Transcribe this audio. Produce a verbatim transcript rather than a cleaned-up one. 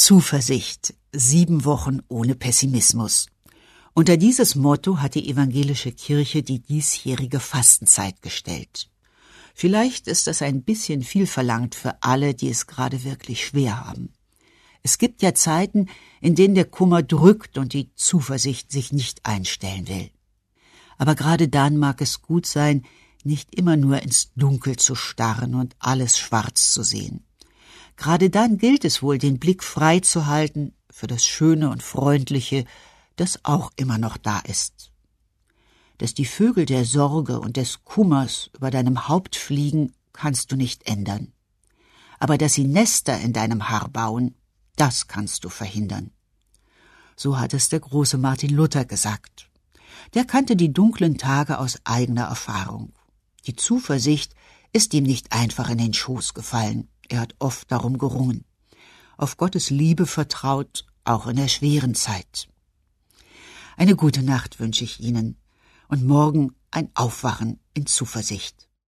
Zuversicht, sieben Wochen ohne Pessimismus. Unter dieses Motto hat die evangelische Kirche die diesjährige Fastenzeit gestellt. Vielleicht ist das ein bisschen viel verlangt für alle, die es gerade wirklich schwer haben. Es gibt ja Zeiten, in denen der Kummer drückt und die Zuversicht sich nicht einstellen will. Aber gerade dann mag es gut sein, nicht immer nur ins Dunkel zu starren und alles schwarz zu sehen. Gerade dann gilt es wohl, den Blick frei zu halten für das Schöne und Freundliche, das auch immer noch da ist. Dass die Vögel der Sorge und des Kummers über deinem Haupt fliegen, kannst du nicht ändern. Aber dass sie Nester in deinem Haar bauen, das kannst du verhindern. So hat es der große Martin Luther gesagt. Der kannte die dunklen Tage aus eigener Erfahrung. Die Zuversicht ist ihm nicht einfach in den Schoß gefallen. Er hat oft darum gerungen. Auf Gottes Liebe vertraut, auch in der schweren Zeit. Eine gute Nacht wünsche ich Ihnen und morgen ein Aufwachen in Zuversicht.